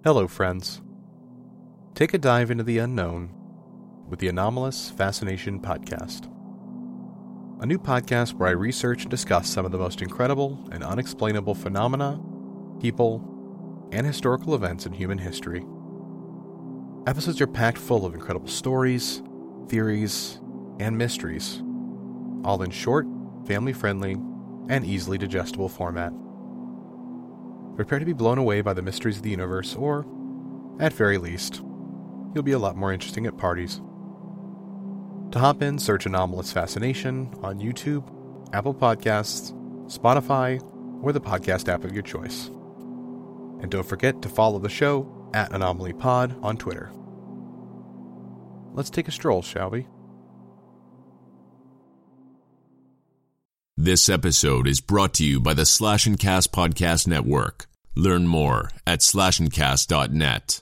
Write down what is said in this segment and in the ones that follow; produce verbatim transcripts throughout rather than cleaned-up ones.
Hello, friends. Take a dive into the unknown with the Anomalous Fascination Podcast. A new podcast where I research and discuss some of the most incredible and unexplainable phenomena, people, and historical events in human history. Episodes are packed full of incredible stories, theories, and mysteries, all in short, family-friendly, and easily digestible format. Prepare to be blown away by the mysteries of the universe, or, at very least, you'll be a lot more interesting at parties. To hop in, search Anomalous Fascination on YouTube, Apple Podcasts, Spotify, or the podcast app of your choice. And don't forget to follow the show at Anomaly Pod on Twitter. Let's take a stroll, shall we? This episode is brought to you by the Slash and Cast Podcast Network. Learn more at slash and cast dot net.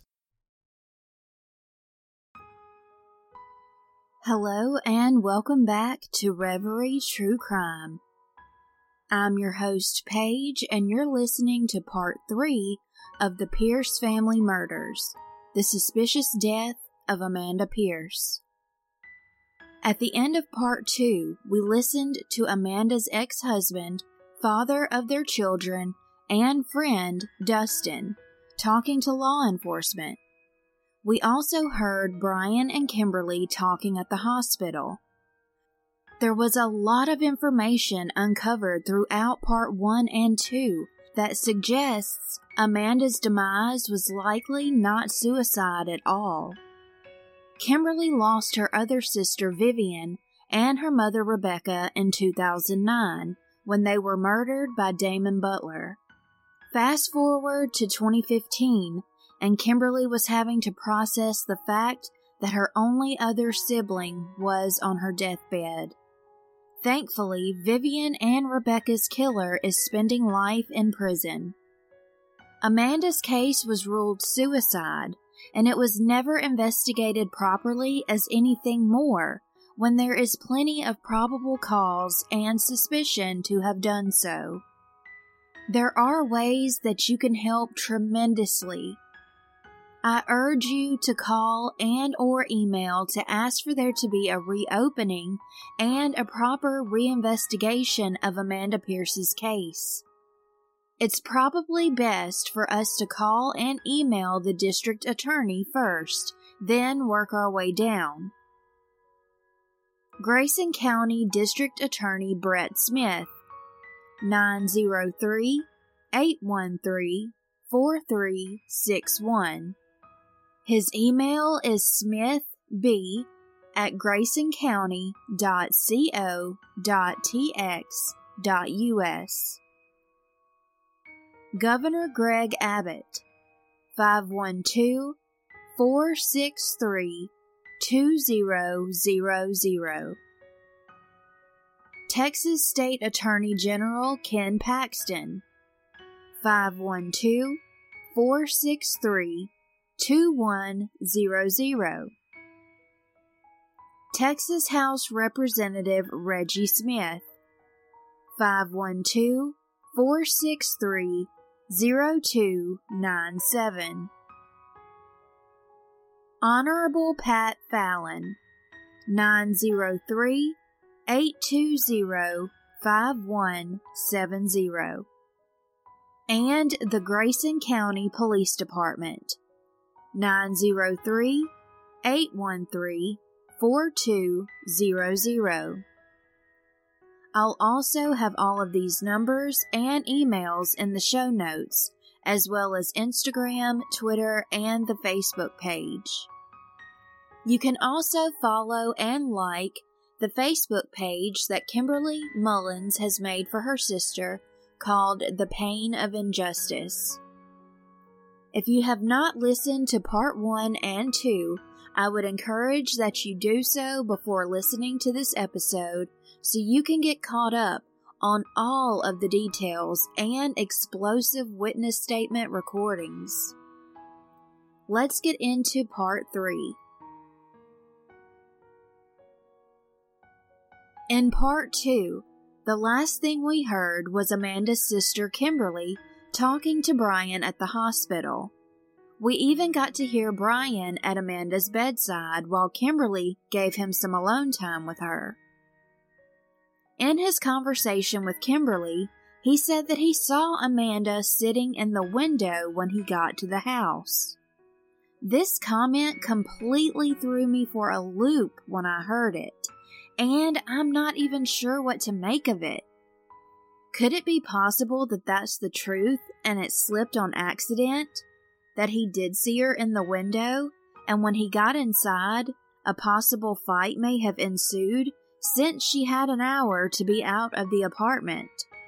Hello and welcome back to Reverie True Crime. I'm your host, Paige, and you're listening to part three of the Pierce family murders, the suspicious death of Amanda Pierce. At the end of part two, we listened to Amanda's ex-husband, father of their children, and friend, Dustin, talking to law enforcement. We also heard Brian and Kimberly talking at the hospital. There was a lot of information uncovered throughout part one and two that suggests Amanda's demise was likely not suicide at all. Kimberly lost her other sister Vivian and her mother Rebecca in two thousand nine when they were murdered by Damon Butler. Fast forward to twenty fifteen, and Kimberly was having to process the fact that her only other sibling was on her deathbed. Thankfully, Vivian and Rebecca's killer is spending life in prison. Amanda's case was ruled suicide, and it was never investigated properly as anything more when there is plenty of probable cause and suspicion to have done so. There are ways that you can help tremendously. I urge you to call and or email to ask for there to be a reopening and a proper reinvestigation of Amanda Pierce's case. It's probably best for us to call and email the district attorney first, then work our way down. Grayson County District Attorney Brett Smith, nine zero three, eight one three, four three six one. His email is smithb at grayson county dot co dot t x dot u s. Governor Greg Abbott, five one two, four six three, two zero zero zero. Texas State Attorney General Ken Paxton, five one two, four six three, two one zero zero. Texas House Representative Reggie Smith, five one two, four six three, zero two nine seven. Honorable Pat Fallon, nine zero three, eight two zero, five one seven zero. And the Grayson County Police Department, nine zero three, eight one three, four two zero zero. I'll also have all of these numbers and emails in the show notes, as well as Instagram, Twitter, and the Facebook page. You can also follow and like the Facebook page that Kimberly Mullins has made for her sister called The Pain of Injustice. If you have not listened to part one and two, I would encourage that you do so before listening to this episode so you can get caught up on all of the details and explosive witness statement recordings. Let's get into part three. In part two, the last thing we heard was Amanda's sister Kimberly talking to Brian at the hospital. We even got to hear Brian at Amanda's bedside while Kimberly gave him some alone time with her. In his conversation with Kimberly, he said that he saw Amanda sitting in the window when he got to the house. This comment completely threw me for a loop when I heard it, and I'm not even sure what to make of it. Could it be possible that that's the truth and it slipped on accident? That he did see her in the window, and when he got inside, a possible fight may have ensued since she had an hour to be out of the apartment.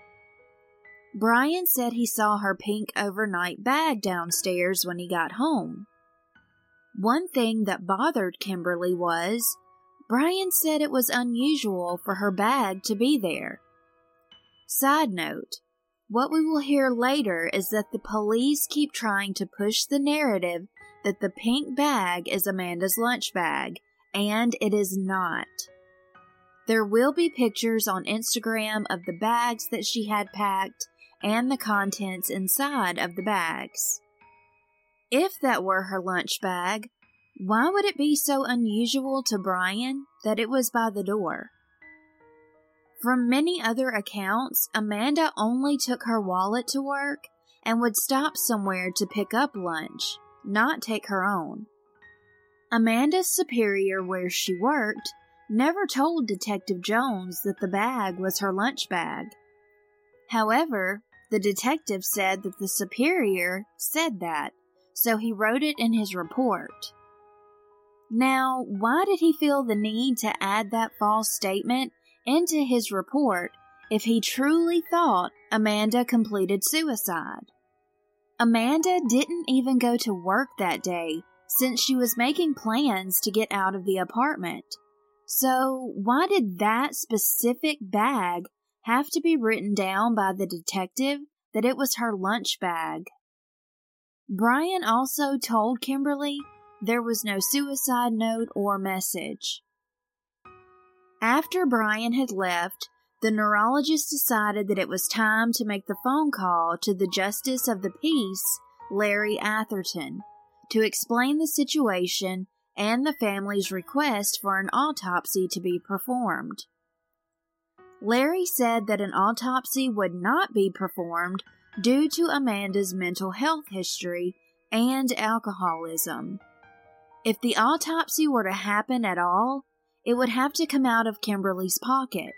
Brian said he saw her pink overnight bag downstairs when he got home. One thing that bothered Kimberly was, Brian said it was unusual for her bag to be there. Side note, what we will hear later is that the police keep trying to push the narrative that the pink bag is Amanda's lunch bag, and it is not. There will be pictures on Instagram of the bags that she had packed and the contents inside of the bags. If that were her lunch bag, why would it be so unusual to Brian that it was by the door? From many other accounts, Amanda only took her wallet to work and would stop somewhere to pick up lunch, not take her own. Amanda's superior where she worked never told Detective Jones that the bag was her lunch bag. However, the detective said that the superior said that, so he wrote it in his report. Now, why did he feel the need to add that false statement into his report if he truly thought Amanda completed suicide? Amanda didn't even go to work that day since she was making plans to get out of the apartment. So why did that specific bag have to be written down by the detective that it was her lunch bag? Brian also told Kimberly there was no suicide note or message. After Brian had left, the neurologist decided that it was time to make the phone call to the Justice of the Peace, Larry Atherton, to explain the situation and the family's request for an autopsy to be performed. Larry said that an autopsy would not be performed due to Amanda's mental health history and alcoholism. If the autopsy were to happen at all, it would have to come out of Kimberly's pocket.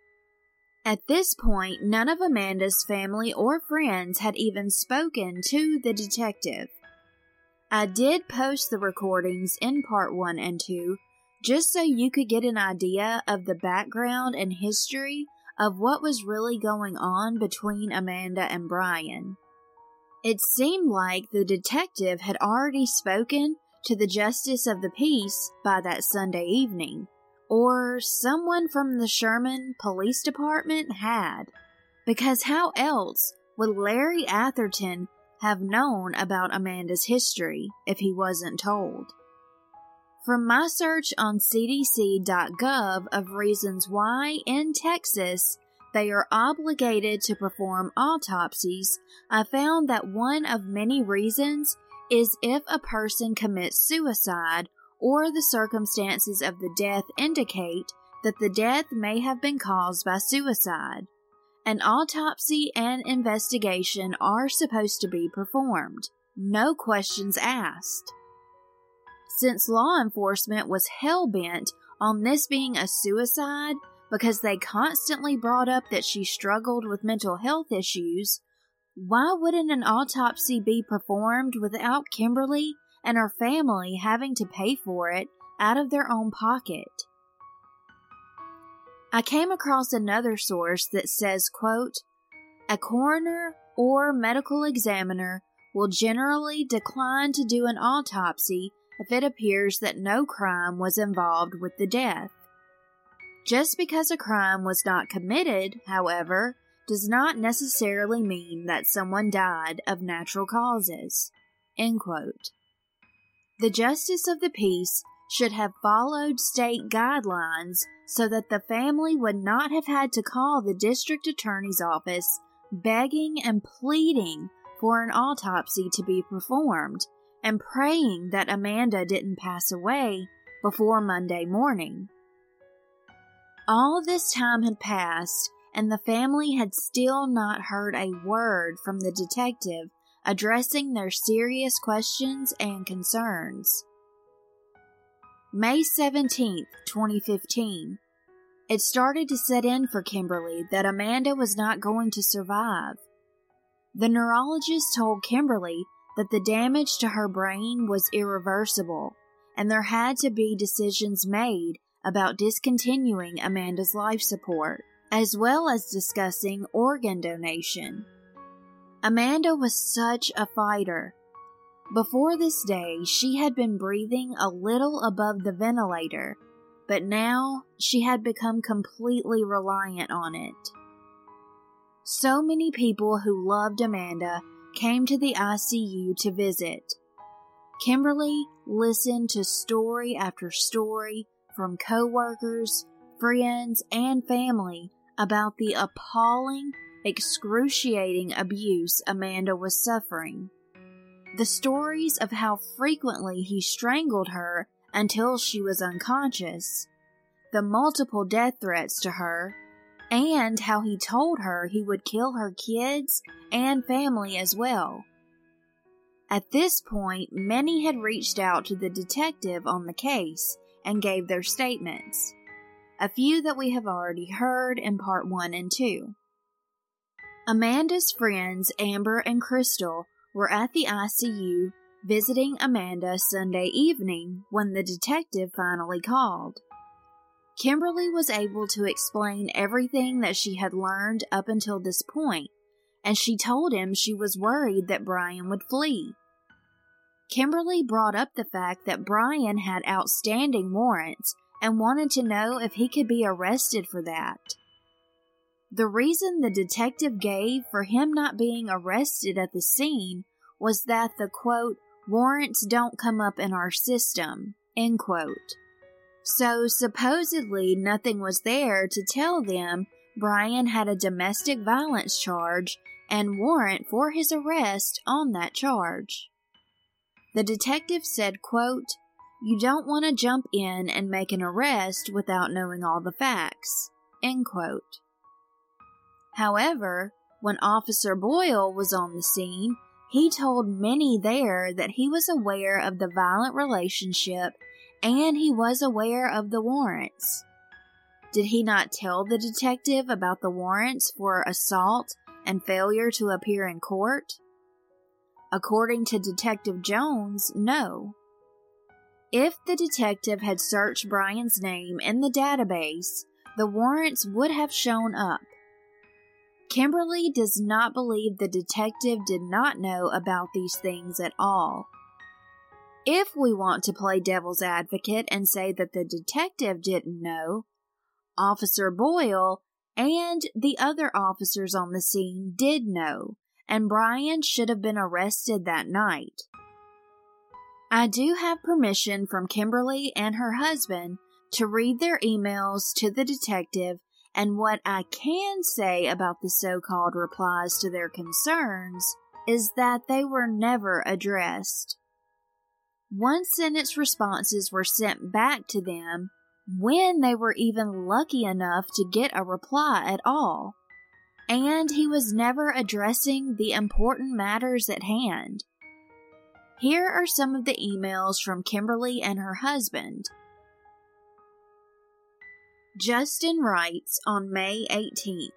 At this point, none of Amanda's family or friends had even spoken to the detective. I did post the recordings in part one and two, just so you could get an idea of the background and history of what was really going on between Amanda and Brian. It seemed like the detective had already spoken to the Justice of the Peace by that Sunday evening, or someone from the Sherman Police Department had, because how else would Larry Atherton have known about Amanda's history if he wasn't told? From my search on C D C dot gov of reasons why in Texas they are obligated to perform autopsies, I found that one of many reasons is if a person commits suicide or the circumstances of the death indicate that the death may have been caused by suicide. An autopsy and investigation are supposed to be performed, no questions asked. Since law enforcement was hell-bent on this being a suicide because they constantly brought up that she struggled with mental health issues, why wouldn't an autopsy be performed without Kimberly and her family having to pay for it out of their own pocket? I came across another source that says, quote, "A coroner or medical examiner will generally decline to do an autopsy if it appears that no crime was involved with the death. Just because a crime was not committed, however, does not necessarily mean that someone died of natural causes." End quote. The Justice of the Peace should have followed state guidelines so that the family would not have had to call the district attorney's office begging and pleading for an autopsy to be performed, and praying that Amanda didn't pass away before Monday morning. All this time had passed, and the family had still not heard a word from the detective addressing their serious questions and concerns. May seventeenth, twenty fifteen. It started to set in for Kimberly that Amanda was not going to survive. The neurologist told Kimberly that the damage to her brain was irreversible, and there had to be decisions made about discontinuing Amanda's life support, as well as discussing organ donation. Amanda was such a fighter. Before this day, she had been breathing a little above the ventilator, but now she had become completely reliant on it. So many people who loved Amanda came to the I C U to visit. Kimberly listened to story after story from coworkers, friends, and family about the appalling, excruciating abuse Amanda was suffering. The stories of how frequently he strangled her until she was unconscious, the multiple death threats to her, and how he told her he would kill her kids and family as well. At this point, many had reached out to the detective on the case and gave their statements, a few that we have already heard in part one and two. Amanda's friends, Amber and Crystal, were at the I C U visiting Amanda Sunday evening when the detective finally called. Kimberly was able to explain everything that she had learned up until this point, and she told him she was worried that Brian would flee. Kimberly brought up the fact that Brian had outstanding warrants and wanted to know if he could be arrested for that. The reason the detective gave for him not being arrested at the scene was that the, quote, warrants don't come up in our system, end quote. So supposedly nothing was there to tell them Brian had a domestic violence charge and warrant for his arrest on that charge. The detective said, quote, you don't want to jump in and make an arrest without knowing all the facts, end quote. However, when Officer Boyle was on the scene, he told many there that he was aware of the violent relationship and he was aware of the warrants. Did he not tell the detective about the warrants for assault and failure to appear in court? According to Detective Jones, no. If the detective had searched Brian's name in the database, the warrants would have shown up. Kimberly does not believe the detective did not know about these things at all. If we want to play devil's advocate and say that the detective didn't know, Officer Boyle and the other officers on the scene did know, and Brian should have been arrested that night. I do have permission from Kimberly and her husband to read their emails to the detective, and what I can say about the so-called replies to their concerns is that they were never addressed. One sentence responses were sent back to them when they were even lucky enough to get a reply at all, and he was never addressing the important matters at hand. Here are some of the emails from Kimberly and her husband. Justin writes on May eighteenth,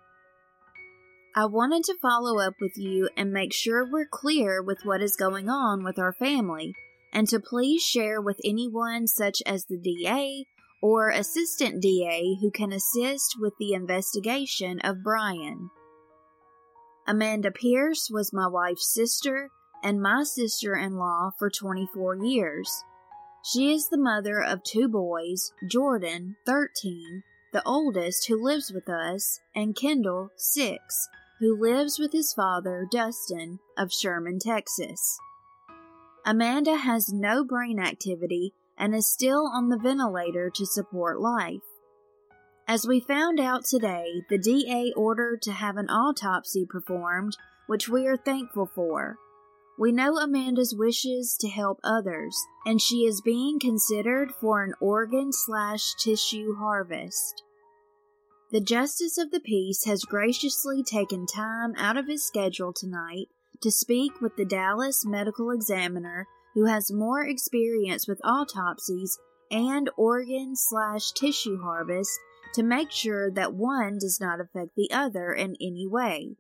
I wanted to follow up with you and make sure we're clear with what is going on with our family, and to please share with anyone such as the D A or Assistant D A who can assist with the investigation of Brian. Amanda Pierce was my wife's sister and my sister-in-law for twenty-four years. She is the mother of two boys, Jordan, thirteen, the oldest, who lives with us, and Kendall, six, who lives with his father, Dustin, of Sherman, Texas. Amanda has no brain activity and is still on the ventilator to support life. As we found out today, the D A ordered to have an autopsy performed, which we are thankful for. We know Amanda's wishes to help others, and she is being considered for an organ slash tissue harvest. The Justice of the Peace has graciously taken time out of his schedule tonight to speak with the Dallas medical examiner who has more experience with autopsies and organ slash tissue harvest to make sure that one does not affect the other in any way.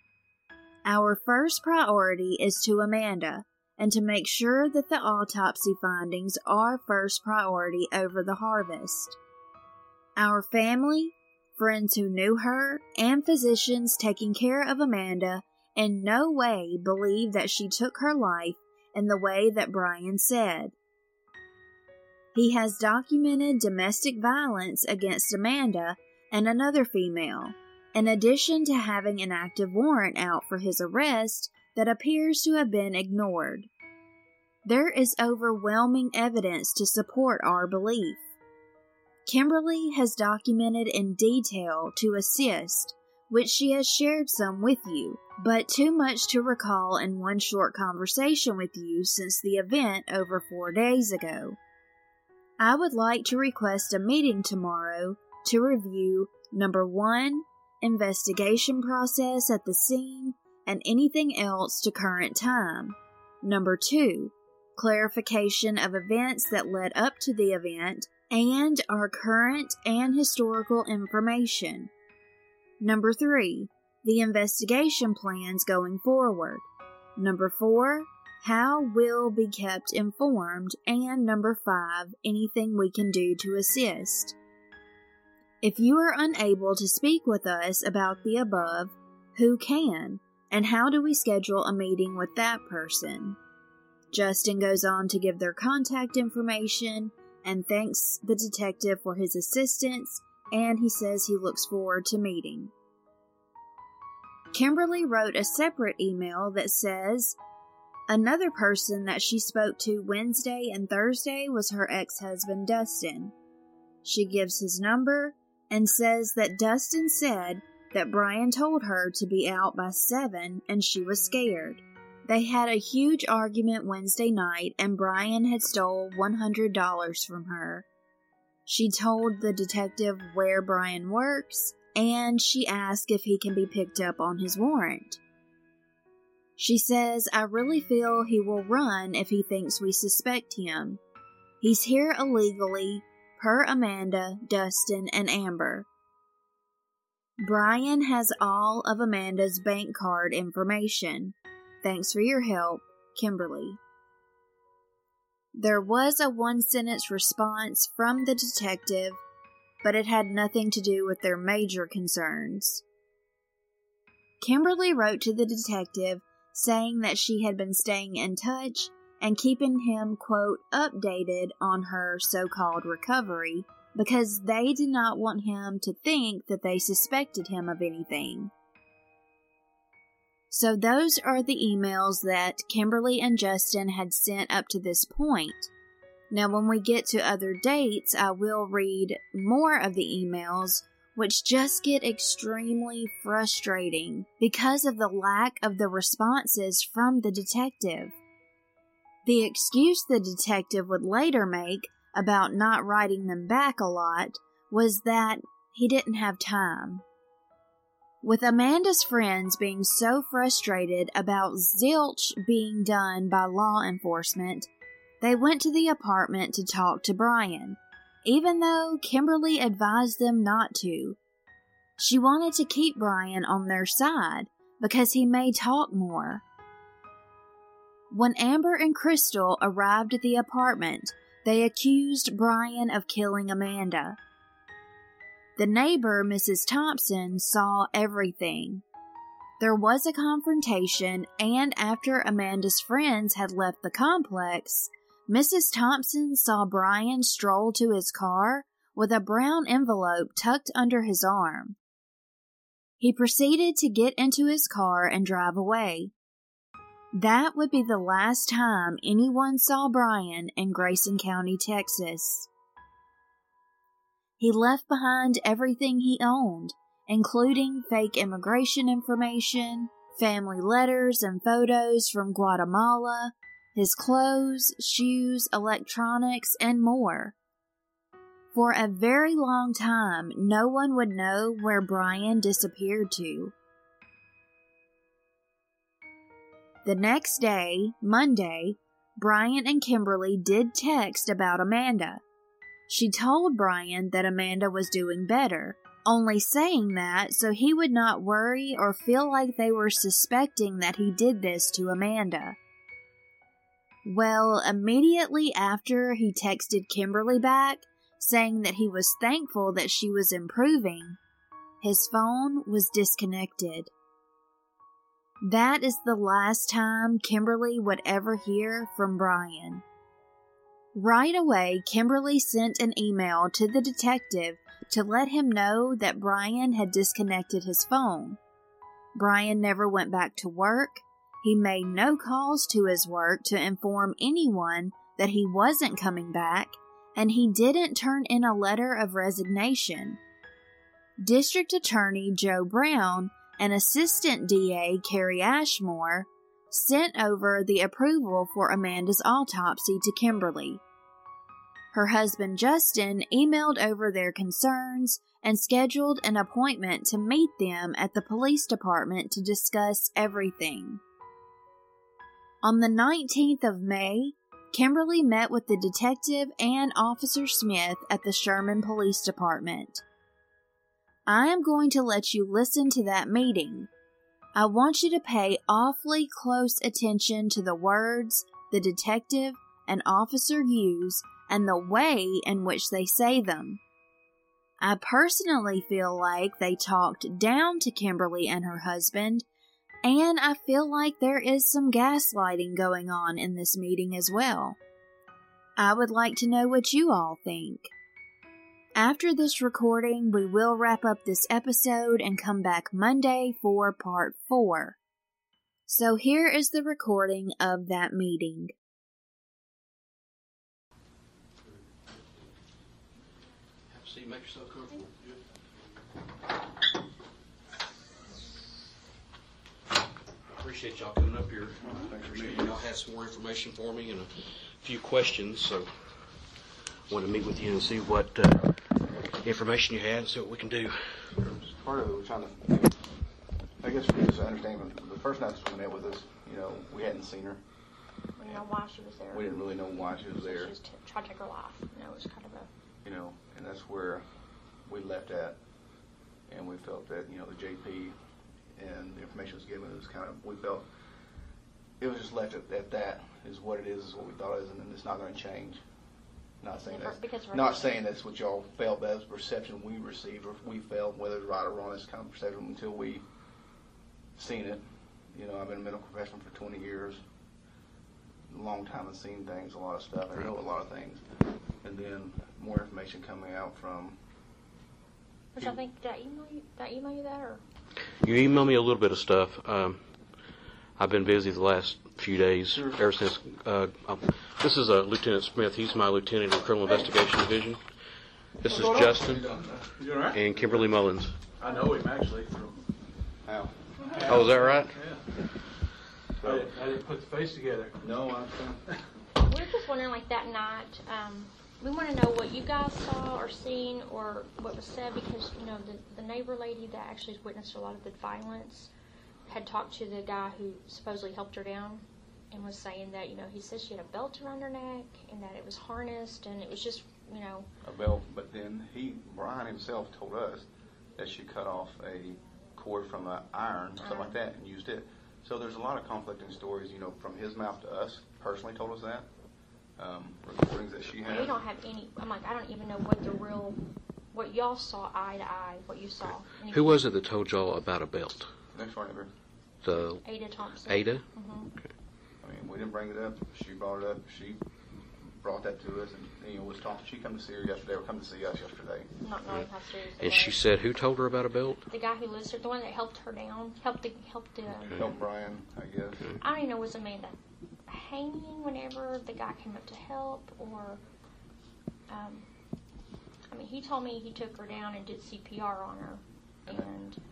Our first priority is to Amanda, and to make sure that the autopsy findings are first priority over the harvest. Our family, friends who knew her, and physicians taking care of Amanda in no way believe that she took her life in the way that Brian said. He has documented domestic violence against Amanda and another female, in addition to having an active warrant out for his arrest that appears to have been ignored. There is overwhelming evidence to support our belief. Kimberly has documented in detail to assist, which she has shared some with you, but too much to recall in one short conversation with you since the event over four days ago. I would like to request a meeting tomorrow to review number one, investigation process at the scene and anything else to current time. Number two, clarification of events that led up to the event and our current and historical information. Number three, the investigation plans going forward. Number four, how we'll be kept informed. And number five, anything we can do to assist. If you are unable to speak with us about the above, who can? And how do we schedule a meeting with that person? Justin goes on to give their contact information and thanks the detective for his assistance, and he says he looks forward to meeting. Kimberly wrote a separate email that says, another person that she spoke to Wednesday and Thursday was her ex-husband Dustin. She gives his number and says that Dustin said that Brian told her to be out by seven and she was scared. They had a huge argument Wednesday night and Brian had stole one hundred dollars from her. She told the detective where Brian works and she asked if he can be picked up on his warrant. She says, I really feel he will run if he thinks we suspect him. He's here illegally, per Amanda, Dustin, and Amber. Brian has all of Amanda's bank card information. Thanks for your help, Kimberly. There was a one-sentence response from the detective, but it had nothing to do with their major concerns. Kimberly wrote to the detective saying that she had been staying in touch and keeping him, quote, updated on her so-called recovery because they did not want him to think that they suspected him of anything. So those are the emails that Kimberly and Justin had sent up to this point. Now when we get to other dates, I will read more of the emails, which just get extremely frustrating because of the lack of the responses from the detective. The excuse the detective would later make about not writing them back a lot was that he didn't have time. With Amanda's friends being so frustrated about zilch being done by law enforcement, they went to the apartment to talk to Brian, even though Kimberly advised them not to. She wanted to keep Brian on their side because he may talk more. When Amber and Crystal arrived at the apartment, they accused Brian of killing Amanda. The neighbor, Missus Thompson, saw everything. There was a confrontation, and after Amanda's friends had left the complex, Missus Thompson saw Brian stroll to his car with a brown envelope tucked under his arm. He proceeded to get into his car and drive away. That would be the last time anyone saw Brian in Grayson County, Texas. He left behind everything he owned, including fake immigration information, family letters and photos from Guatemala, his clothes, shoes, electronics, and more. For a very long time, no one would know where Brian disappeared to. The next day, Monday, Brian and Kimberly did text about Amanda. She told Brian that Amanda was doing better, only saying that so he would not worry or feel like they were suspecting that he did this to Amanda. Well, immediately after he texted Kimberly back, saying that he was thankful that she was improving, his phone was disconnected. That is the last time Kimberly would ever hear from Brian. Right away, Kimberly sent an email to the detective to let him know that Brian had disconnected his phone. Brian never went back to work. He made no calls to his work to inform anyone that he wasn't coming back, and he didn't turn in a letter of resignation. District Attorney Joe Brown and Assistant D A Carrie Ashmore sent over the approval for Amanda's autopsy to Kimberly. Her husband Justin emailed over their concerns and scheduled an appointment to meet them at the police department to discuss everything. On the nineteenth of May, Kimberly met with the detective and Officer Smith at the Sherman Police Department. I am going to let you listen to that meeting. I want you to pay awfully close attention to the words the detective and officer use and the way in which they say them. I personally feel like they talked down to Kimberly and her husband, and I feel like there is some gaslighting going on in this meeting as well. I would like to know what you all think. After this recording, we will wrap up this episode and come back Monday for part four. So here is the recording of that meeting. Have a seat, make yourself comfortable. I appreciate y'all coming up here. I appreciate y'all had some more information for me and a few questions, so I wanted to meet with you and see what uh, information you had and see what we can do. Part of it, we're trying to, I guess we just understand, the first night she met with us, you know, we hadn't seen her. We didn't know why she was there. We didn't really know why she was there. She was t- tried to take her life. You know, it was kind of a... You know, and that's where we left at, and we felt that, you know, the J P and the information was given was kind of, we felt it was just left at, at that is what it is, is what we thought it is, and it's not going to change. Not saying yeah, that's not saying that's what y'all felt, that was the perception we received, or we felt, whether it's right or wrong, it's kind of perception until we seen it. You know, I've been a medical professional for twenty years, a long time, and seen things, a lot of stuff, I know a lot of things, and then more information coming out from. Which I think, did I email you, did I email you that, or? You emailed me a little bit of stuff. Um, I've been busy the last few days, Sure. ever since. Uh, um, this is uh, Lieutenant Smith. He's my lieutenant in the Criminal Investigation Division. This is Justin You all right? and Kimberly Mullins. I know him actually. From, How? Oh, is that right? yeah. I, didn't, I didn't put the face together. No, I understand. We were just wondering, like, that night, um, we want to know what you guys saw or seen or what was said, because, you know, the, the neighbor lady that actually witnessed a lot of the violence had talked to the guy who supposedly helped her down and was saying that, you know, he said she had a belt around her neck and that it was harnessed and it was just, you know. A belt, but then he, Brian himself told us that she cut off a cord from an iron, or something like that, and used it. So there's a lot of conflicting stories, you know, from his mouth to us, personally told us that. Um, recordings that she had. We don't have any, I'm like, I don't even know what the real, what y'all saw eye to eye, what you saw. Anything. Who was it that told y'all about a belt? Next door neighbor. The Ada Thompson. Ada? Mm-hmm. Okay. I mean, we didn't bring it up. She brought it up. She brought that to us, and you know, was talking. She come to see her yesterday, or come to see us yesterday. Not knowing how serious it And was. she said who told her about a belt? The guy who lives there, the one that helped her down, helped the, helped the, Help Brian, I guess. I don't even know, was Amanda hanging whenever the guy came up to help, or, um, I mean, he told me he took her down and did C P R on her, and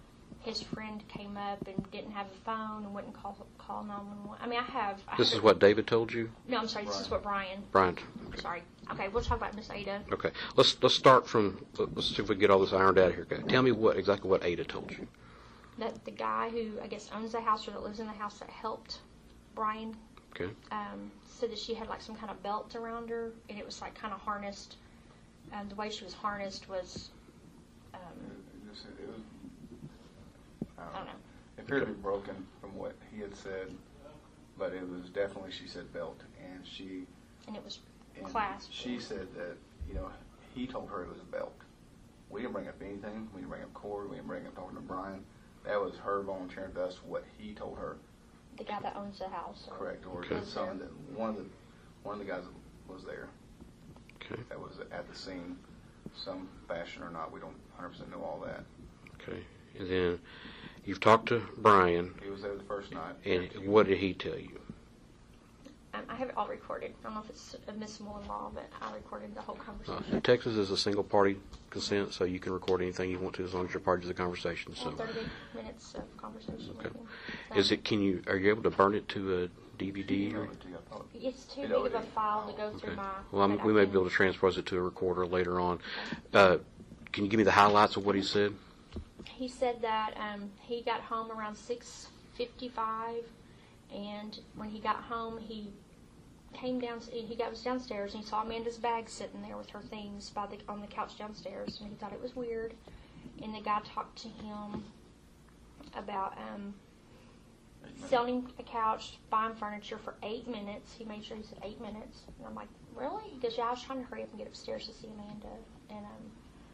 his friend came up and didn't have a phone and wouldn't call call nine one one. I mean, I have. I This have is what David told you? No, I'm sorry. This is what Brian. Brian. Sorry. Okay, we'll talk about Miss Ada. Okay. Let's let's start from, let's see if we can get all this ironed out here. Okay. Tell me what exactly what Ada told you. That the guy who, I guess, owns the house or that lives in the house that helped Brian, Okay. um, said that she had, like, some kind of belt around her, and it was, like, kind of harnessed. And the way she was harnessed was, um, It was, it was, I I don't don't know. know. It appeared to be broken from what he had said, but it was definitely, she said belt, and she And it was and clasped. she said that, you know, he told her it was a belt. We didn't bring up anything. We didn't bring up Corey. We didn't bring up talking to Brian. That was her volunteering to us what he told her. The guy that owns the house. Or Correct, or Okay. something that one of the one of the guys was there. Okay. That was at the scene, some fashion or not. We don't one hundred percent know all that. Okay. And then you've talked to Brian, He was there the first night. and what did he tell you? Um, I have it all recorded. I don't know if it's admissible in law, but I recorded the whole Uh, conversation. Texas is a single party consent, so you can record anything you want to as long as you're part of the conversation. So, And thirty minutes of conversation Okay. with him. is it? Can you? Are you able to burn it to a D V D? Or, It's too It big of a already- file to go through okay. my. Well, I'm, but I we may can- be able to transpose it to a recorder later on. Uh, can you give me the highlights of what he said? He said that um, he got home around six fifty-five, and when he got home, he came down. He got was downstairs and he saw Amanda's bag sitting there with her things by the on the couch downstairs, and he thought it was weird. And the guy talked to him about um, selling a couch, buying furniture for eight minutes. He made sure he said eight minutes, and I'm like, really? He goes, yeah, I was trying to hurry up and get upstairs to see Amanda, and um.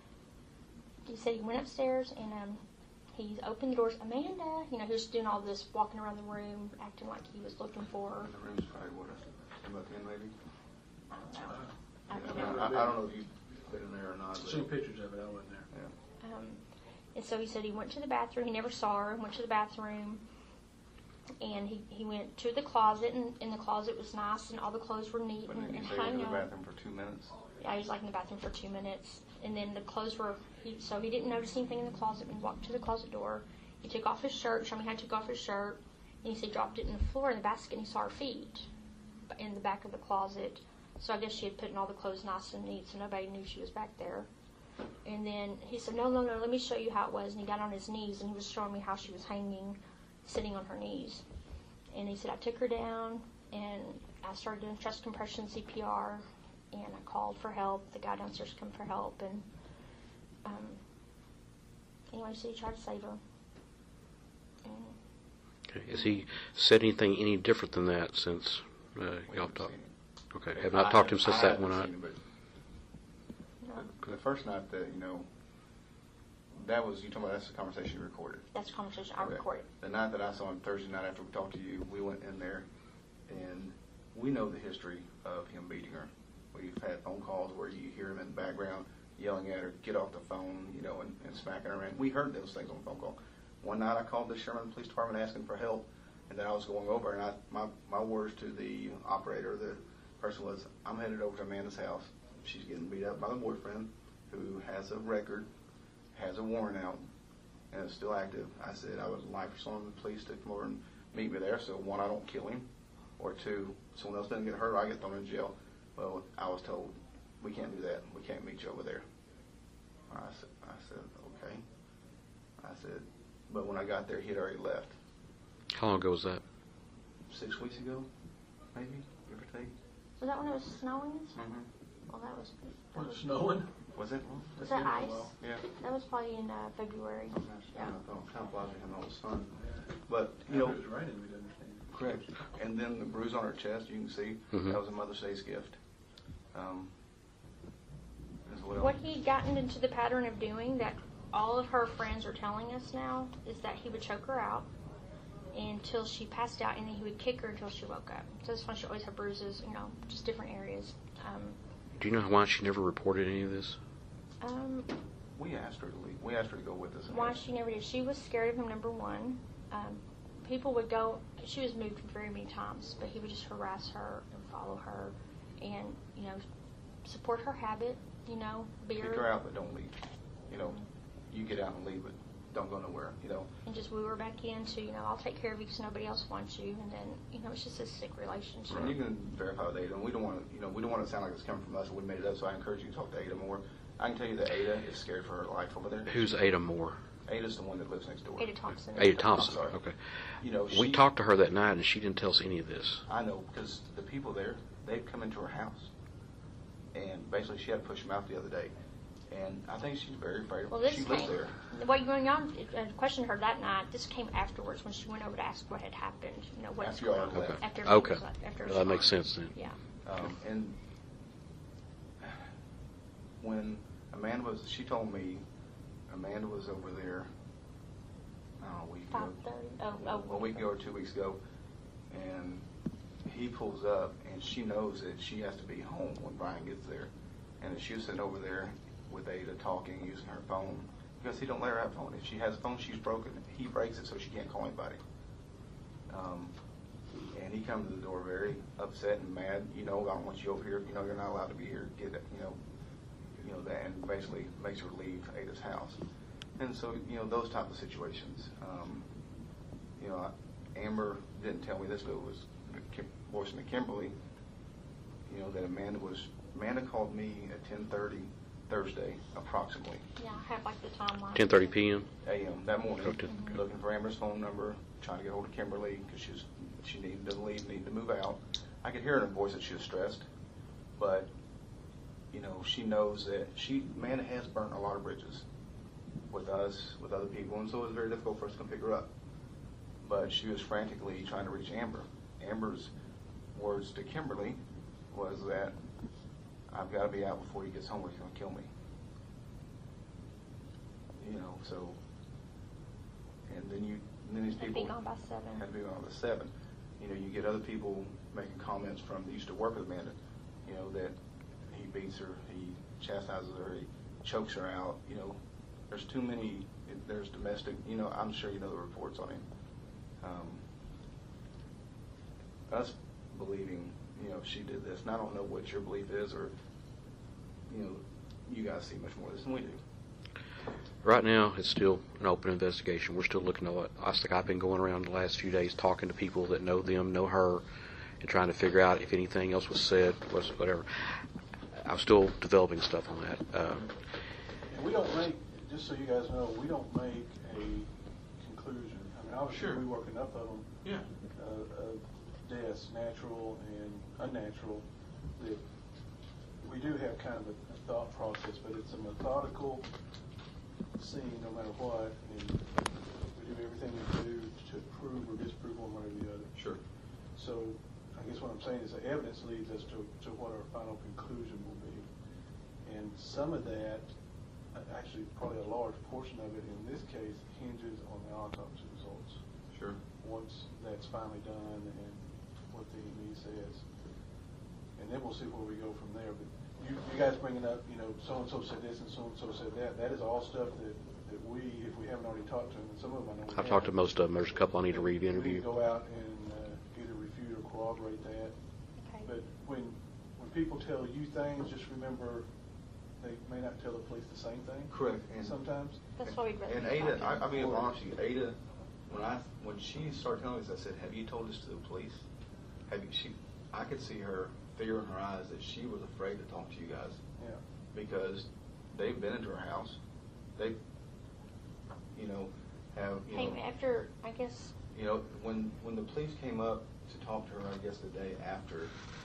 He said he went upstairs and um, he opened the doors. Amanda, you know, he was doing all this, walking around the room, acting like he was looking for her. In the room's probably what, about ten maybe? I don't know. I I, don't mean, know. I, I don't know if you've been in there or not. I've But, seen pictures of it. I wasn't there. yeah. Um, and so he said he went to the bathroom. He never saw her. Went to the bathroom, and he, he went to the closet, and, and the closet was nice, and all the clothes were neat But and, did you and say he went hung to the up. bathroom for two minutes? Yeah, he was like in the bathroom for two minutes, and then the clothes were. He, so he didn't notice anything in the closet. When he walked to the closet door, he took off his shirt. Showed me how he took off his shirt, and he said he dropped it in the floor in the basket, and he saw her feet in the back of the closet. So I guess she had put in all the clothes nice and neat, so nobody knew she was back there. And then he said, no, no, no, let me show you how it was. And he got on his knees, and he was showing me how she was hanging, sitting on her knees. And he said, I took her down, and I started doing chest compression, C P R, and I called for help. The guy downstairs came for help, and um, anyway, so he tried to save her. And Okay. Has he said anything any different than that since uh, We y'all haven't talked? seen Okay. it. Have not I talked to him haven't- since I that one haven't night? seen it, no, but the, the first night that, you know, that was, you talking about, that's the conversation you recorded. that's a conversation I Okay. recorded. The night that I saw him Thursday night after we talked to you, we went in there, and we know the history of him beating her. We've had phone calls where you hear him in the background yelling at her, get off the phone, you know, and, and smacking her around. We heard those things on the phone call. One night I called the Sherman Police Department asking for help, and then I was going over, and I, my, my words to the operator, the person was, I'm headed over to Amanda's house. She's getting beat up by the boyfriend, who has a record, has a warrant out, and is still active. I said I would like for someone, the police, to come over and meet me there, so one, I don't kill him, or two, someone else doesn't get hurt, or I get thrown in jail. Well, I was told, we can't do that. We can't meet you over there. I said, I said, okay. I said, but when I got there, he had already left. How long ago was that? Six weeks ago, maybe, give or take. Was that when it was snowing? Mm-hmm. Well, that was. That Was was, it snowing? Was it? was that ice? Yeah. That was probably in uh, February. Yeah. I thought kind of blinded him all the sun. But, you know, If it was raining, we'd understand. correct. And then the bruise on her chest, you can see, Mhm. that was a Mother's Day's gift. Um, as well. What he'd gotten into the pattern of doing that all of her friends are telling us now is that he would choke her out until she passed out, and then he would kick her until she woke up. So that's why she always had bruises, you know, just different areas. Um, Do you know why she never reported any of this? um, We asked her to leave. We asked her to go with us. and why everything. she never did. She was scared of him, number one. Um, people would go, she was moved very many times, but he would just harass her and follow her and, you know, support her habit, you know, beer. Kick her out, but don't leave. You know, you get out and leave, but don't go nowhere, you know. And just woo her back into, you know, I'll take care of you because nobody else wants you. And then, you know, it's just a sick relationship. And you can verify with Ada, and we don't want to, you know, we don't want to sound like it's coming from us and we made it up, so I encourage you to talk to Ada more. I can tell you that Ada is scared for her life over there. Who's Ada Moore? Ada's the one that lives next door. Ada Thompson. Ada Thompson. I'm sorry. Okay. You know, We she- talked to her that night, and she didn't tell us any of this. I know, because the people there, they've come into her house. And basically she had to push them out the other day. And I think she's very afraid of Well, her. this She came, lives there. well, you know, y'all uh, questioned her that night. This came afterwards when she went over to ask what had happened. You know, what's After going y'all on. had left. Okay. After Okay. everything was, like, after it was Well, that makes fine. sense then. Yeah. Um, and when Amanda was, she told me Amanda was over there, I don't know, a week ago. five thirty. Oh, oh. A week ago or two weeks ago. And he pulls up, and she knows that she has to be home when Brian gets there. And she was sitting over there with Ada talking, using her phone, because he don't let her have a phone. If she has a phone, she's broken. He breaks it so she can't call anybody. Um, and he comes to the door very upset and mad. You know, I don't want you over here. You know, you're not allowed to be here. Get it. You know, you know that, and basically makes her leave Ada's house. And so, you know, those type of situations. Um, you know, Amber didn't tell me this, but it was voicing to Kimberly. You know that Amanda was. Amanda called me at ten thirty Thursday, approximately. Yeah, I have like the timeline. ten thirty p.m. A M that morning, Okay. looking for Amber's phone number, trying to get hold of Kimberly because she's she needed to leave, needed to move out. I could hear in her voice that she was stressed, but you know she knows that she Amanda has burnt a lot of bridges with us, with other people, and so it was very difficult for us to come pick her up. But she was frantically trying to reach Amber. Amber's words to Kimberly was that I've got to be out before he gets home or he's going to kill me. You know, so, and then you, and then these Had to people be gone by seven. had to be gone by seven. You know, you get other people making comments from that used to work with Amanda. You know that he beats her, he chastises her, he chokes her out. You know, there's too many. There's domestic. You know, I'm sure you know the reports on him. Um, us believing, you know, she did this, and I don't know what your belief is, or you know, you guys see much more of this than we do. Right now, it's still an open investigation. We're still looking at what I think I've been going around the last few days talking to people that know them, know her, and trying to figure out if anything else was said, was whatever. I'm still developing stuff on that. Uh, And we don't make, just so you guys know, we don't make a conclusion. I mean, obviously, Sure. we work enough of them. Yeah. Uh, uh, deaths, natural and unnatural, that we do have kind of a, a thought process, but it's a methodical scene no matter what, and we do everything we do to prove or disprove one way or the other. Sure. So I guess what I'm saying is the evidence leads us to, to what our final conclusion will be. And some of that, uh, actually probably a large portion of it in this case, hinges on the autopsy results. Sure. Once that's finally done and what the E M E says. And then we'll see where we go from there. But you, you guys bringing up, you know, so-and-so said this and so-and-so said that, that is all stuff that, that we, if we haven't already talked to them, and some of them I know we I've talked to have, most of them. There's a couple I need to we re-interview. need to go out and uh, either refute or corroborate that. Okay. But when when people tell you things, just remember they may not tell the police the same thing. Correct. And Sometimes. That's why we'd rather. And be Ada, talking. I, I mean, honestly, Ada, when I when she started telling us, I said, "Have you told this to the police?" Have you? She, I could see her fear in her eyes that she was afraid to talk to you guys Yeah. because they've been into her house. They, you know, have you Hey, know, after, I guess, you know, when when the police came up to talk to her, I guess the day after,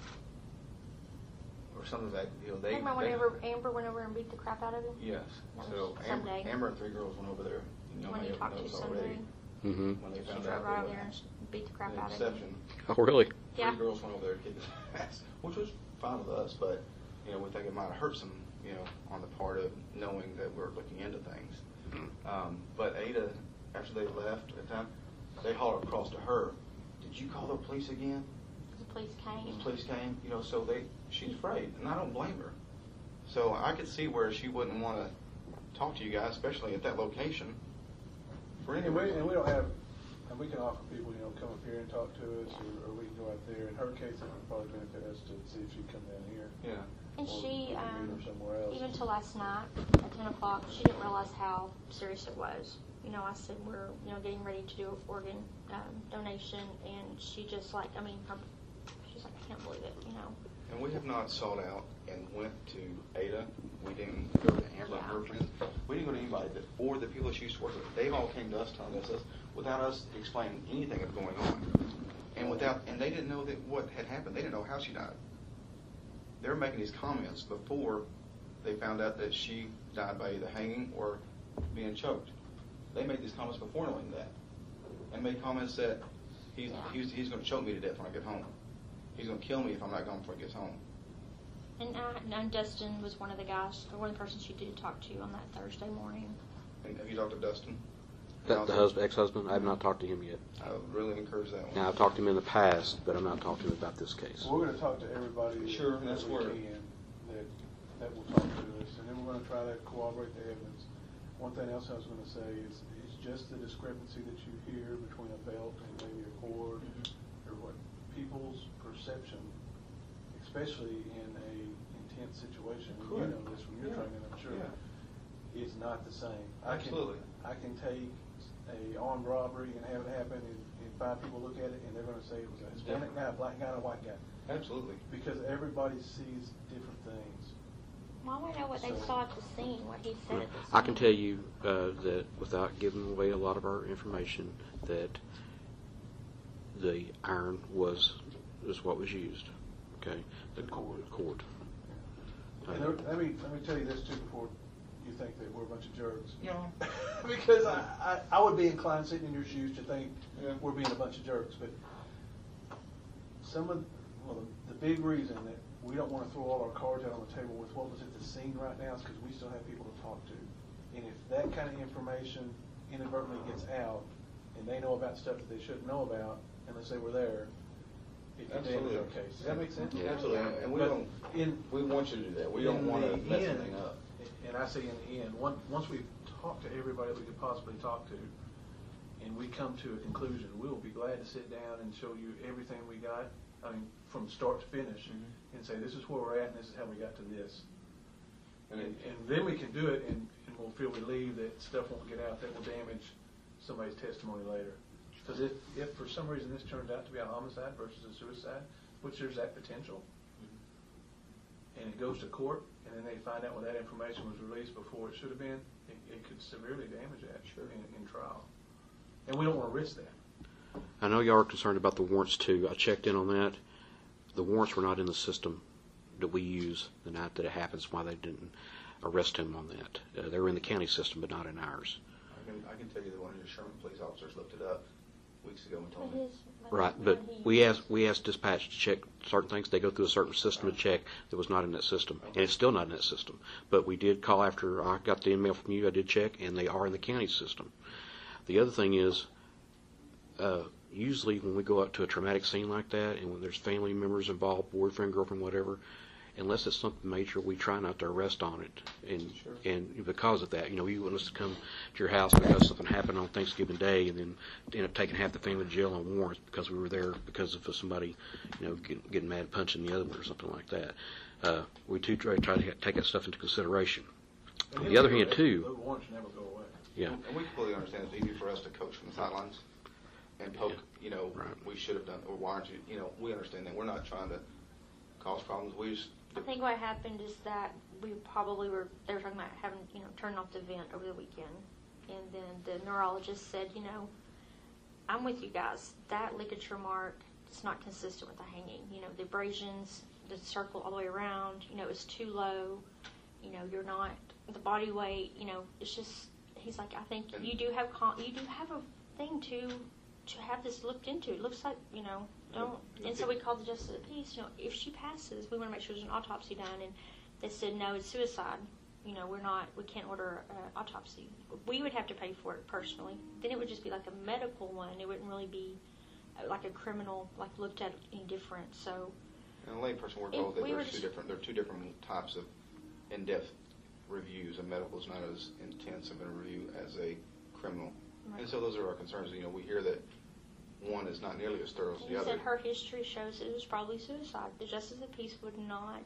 or something like you know, they. remember they whenever Amber went over and beat the crap out of him? Yes. That So was Amber, Sunday. Amber and three girls went over there. You know, When may you have talked to noticed Sunday, already Mm-hmm. when they she found drove out right there over there was and beat the crap an out of him. exception. Oh, really? Yeah. Three girls went over there to kick his ass, which was fine with us, but you know, we think it might have hurt some, you know, on the part of knowing that we're looking into things. Um, but Ada, after they left at the time, they hauled across to her. Did you call the police again? The police came. The police came, you know, so they she's afraid, and I don't blame her. So I could see where she wouldn't want to talk to you guys, especially at that location. For any And we, reason. and we don't have, and we can offer people, you know, come up here and talk to us, or, or we can go out there. In her case, it would probably benefit us to see if she'd come down here. Yeah. And Or she, we can meet um, her somewhere else. even till last night at ten o'clock, she didn't realize how serious it was. you know, I said we're, you know, getting ready to do an organ um, donation, and she just like, I mean, her, she's like, I can't believe it, you know. And we have not sought out and went to Ada. We didn't go to Amber and her friends. We didn't go to anybody that, or the people that she used to work with. They all came to us telling us this without us explaining anything that's going on. And without, and they didn't know that what had happened. They didn't know how she died. They were making these comments before they found out that she died by either hanging or being choked. They made these comments before knowing that, and made comments that he's he's, he's going to choke me to death when I get home. He's going to kill me if I'm not gone before he gets home. And, I, and Dustin was one of the guys, or one of the persons she did talk to on that Thursday morning. And have you talked to Dustin? That, the husband, ex-husband? I have not talked to him yet. I would really encourage that one. Now, I've talked to him in the past, but I'm not talking to him about this case. Well, we're going to talk to everybody Sure, that, that's that we where- can that, that will talk to us, and then we're going to try to corroborate the evidence. One thing else I was going to say is it's just the discrepancy that you hear between a belt and maybe a cord, mm-hmm. or what people's perception, especially in a intense situation, and you know this from your yeah. training, I'm sure, yeah. is not the same. Absolutely. I can, I can take a armed robbery and have it happen, and, and five people look at it, and they're going to say it was a Hispanic guy, a black guy, and a white guy. Absolutely. Because everybody sees different things. Well, I want to know what they So- saw at the scene, what he said at the scene. I can tell you uh, that without giving away a lot of our information, that the iron was is what was used. Okay, the cord. cord. And there, let me let me tell you this too before you think that we're a bunch of jerks. No. Because I, I, I would be inclined sitting in your shoes to think Yeah. we're being a bunch of jerks. But some of well, the, the big reason that we don't want to throw all our cards out on the table with what was at the scene right now is because we still have people to talk to. And if that kind of information inadvertently gets out, and they know about stuff that they shouldn't know about, unless they were there, it can damage Absolutely. our case. Does that make sense? Yeah. Absolutely. And, and we But don't. in- we want you to do that. We don't in want to the mess end, anything up. And I say in the end, one, once we've talked to everybody that we could possibly talk to, and we come to a conclusion, we will be glad to sit down and show you everything we got, I mean, from start to finish, Mhm. and say, this is where we're at, and this is how we got to this. And And, it- and then we can do it, and, and we'll feel relieved that stuff won't get out that will damage somebody's testimony later. Because if, if for some reason this turns out to be a homicide versus a suicide, which there's that potential, and it goes to court, and then they find out when that information was released before it should have been, it, it could severely damage that in, in trial. And we don't want to risk that. I know y'all are concerned about the warrants too. I checked in on that. The warrants were not in the system that we use the night that it happens. Why they didn't arrest him on that? Uh, they were in the county system, but not in ours. I can I can tell you that one of your Sherman police officers looked it up weeks ago and told But me. his- but Right, his- but he- we asked we asked dispatch to check certain things. They go through a certain system to check that was not in that system, and it's still not in that system. But we did call after I got the email from you. I did check, and they are in the county system. The other thing is, uh, usually when we go out to a traumatic scene like that, and when there's family members involved, boyfriend, girlfriend, whatever, unless it's something major, we try not to arrest on it. And Sure. and because of that, you know, you want us to come to your house because something happened on Thanksgiving Day, and then end up taking half the family to jail on warrants because we were there because of somebody, you know, getting, getting mad punching the other one or something like that. Uh, we too try, try to take that stuff into consideration. And On if the other we hand, arrest, too, those warrants never go away. yeah, And we completely understand it's easy for us to coach from the sidelines and poke, you know, Right. we should have done, or why aren't you, you know, we understand that. We're not trying to cause problems. We just, I think what happened is that we probably were, they were talking about having, you know, turning off the vent over the weekend. And then the neurologist said, you know, I'm with you guys. That ligature mark is not consistent with the hanging. You know, the abrasions, the circle all the way around, you know, it's too low. You know, you're not, the body weight, you know, it's just, he's like, I think you do have, con- you do have a thing to, to have this looked into. It looks like, you know, don't. And so we called the Justice of the Peace. You know, if she passes, we want to make sure there's an autopsy done. And they said, no, it's suicide. You know, we're not, we can't order an autopsy. We would have to pay for it personally. Then it would just be like a medical one. It wouldn't really be uh, like a criminal, like looked at any different. So, and a layperson, we're If told that we were there's two just- different, there are two different types of in-depth reviews. A medical is not as intense of a review as a criminal. Right. And so those are our concerns. You know, we hear that one is not nearly as thorough as he the other. said her history shows it was probably suicide. The Justice of the Peace would not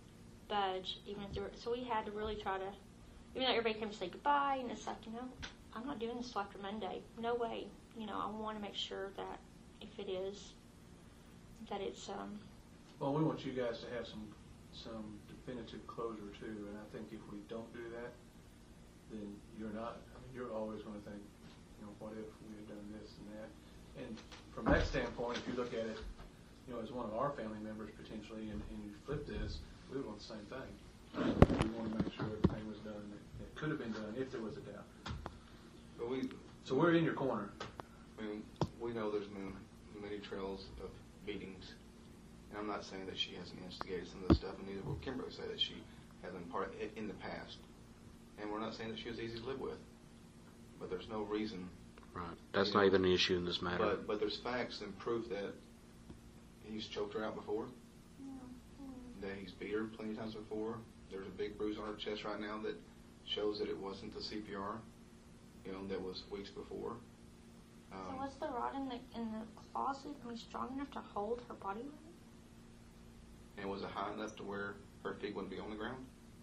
budge, even if there were, so we had to really try to, even though everybody came to say goodbye, and it's like, you know, I'm not doing this till after Monday. No way. You know, I want to make sure that if it is, that it's, um, Well, we want you guys to have some, some definitive closure too, and I think if we don't do that, then you're not, I mean, you're always going to think, you know, what if we had done this and that? And from that standpoint, if you look at it, you know, as one of our family members potentially, and, and you flip this, we would want the same thing. We want to make sure everything was done that, that could have been done if there was a doubt. But we, So we're in your corner. I mean, we know there's been many trails of beatings, and I'm not saying that she hasn't instigated some of this stuff, and neither will Kimberly say that she hasn't part in the past. And we're not saying that she was easy to live with, but there's no reason. Right. That's you not know, even an issue in this matter. But but there's facts and proof that he's choked her out before. That he's beat her plenty of times before. There's a big bruise on her chest right now that shows that it wasn't the C P R. You know, that was weeks before. Um, so was the rod in the in the closet, I mean, strong enough to hold her body weight? and was it high enough to where her feet wouldn't be on the ground?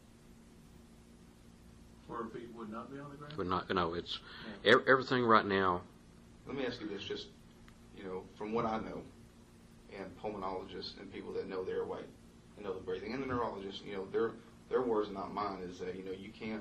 Where her feet would not be on the ground? But not, no, it's ev- everything right now. Let me ask you this, just, you know, from what I know, and pulmonologists and people that know the airway and know the breathing, and the neurologists, you know, their their words, not mine, is that, you know, you can't,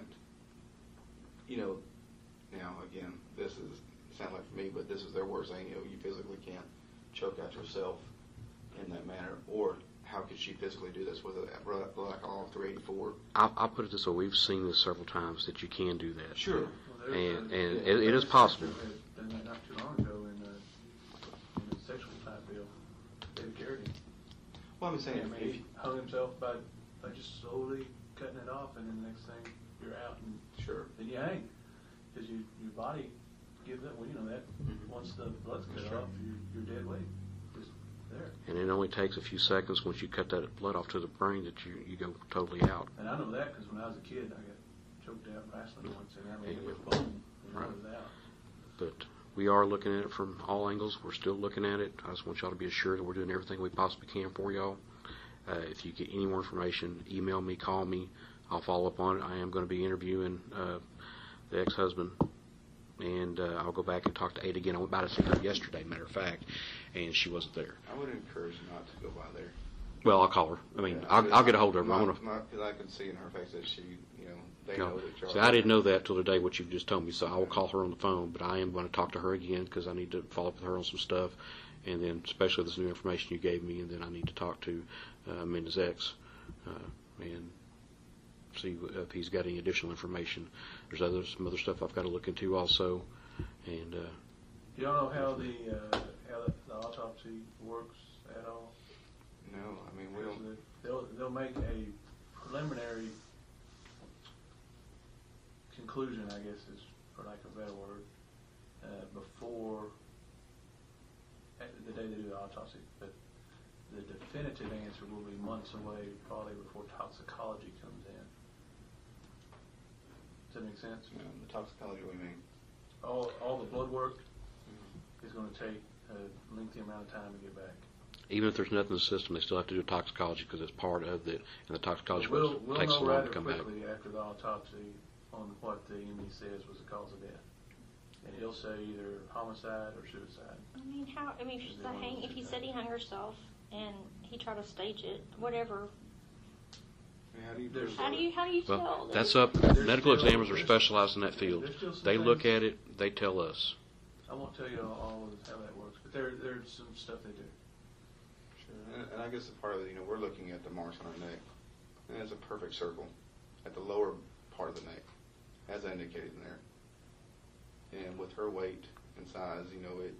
you know, now, again, this is, sound like for me, but this is their words saying, you know, you physically can't choke out yourself in that manner, or how could she physically do this with a blood alcohol three eighty-four? I'll, I'll put it this way: we've seen this several times that you can do that. Sure. Well, And there's a- and yeah, it, it is there's possible. a- Done that not too long ago in the, in the sexual type bill. David Garrity. Well, I'm saying, I if, mean, if he hung himself by, by just slowly cutting it off, and then the next thing you're out, and sure. then you hang, because you, your body gives up. Well, you know that Mhm. once the blood's cut Sure. off, you, you're dead weight, just there. And it only takes a few seconds once you cut that blood off to the brain that you, you go totally out. And I know that because when I was a kid, I got choked out wrestling once, and I mean, it was boom, and I Right. was out. But we are looking at it from all angles. We're still looking at it. I just want y'all to be assured that we're doing everything we possibly can for y'all. Uh, if you get any more information, email me, call me. I'll follow up on it. I am going to be interviewing uh, the ex-husband, and uh, I'll go back and talk to Ada again. I went by to see her yesterday, matter of fact, and she wasn't there. I would encourage not to go by there. Well, I'll call her. I mean, Yeah, I'll, I'll get a hold of her. I'm Not, gonna, not because I can see in her face that she, you know, they No. know that you're. See, I didn't know that till today, what you've just told me, so I will call her on the phone, but I am going to talk to her again because I need to follow up with her on some stuff, and then especially this new information you gave me, and then I need to talk to uh, Amanda's ex uh, and see if he's got any additional information. There's other some other stuff I've got to look into also, and uh, Do y'all know how the uh, how the, the autopsy works at all? No, I mean we don't. They'll they'll make a preliminary conclusion, I guess, is for lack of a better word, uh, before at the day they do the autopsy. But the definitive answer will be months away, probably before toxicology comes in. Does that make sense? You know, the toxicology we mean. All all the blood work is going to take a lengthy amount of time to get back. even if there's nothing in the system, they still have to do toxicology because it's part of it, and the toxicology We'll, we'll takes so know long rather to come back. quickly after the autopsy on what the M D says was the cause of death. And he'll say either homicide or suicide. I mean, how? I mean, if, she's the hang, if he said he hung herself and he tried to stage it, whatever. I mean, how do you There's- prove How do you? How do you Well, tell? that's up. Medical examiners are specialized in that field. There's still some They look things- at it. They tell us. I won't tell you all of how that works, but there there's some stuff they do. Sure. And, and I guess the part of it, you know, we're looking at the marks on her neck, and it's a perfect circle at the lower part of the neck, as indicated in there. And with her weight and size, you know, it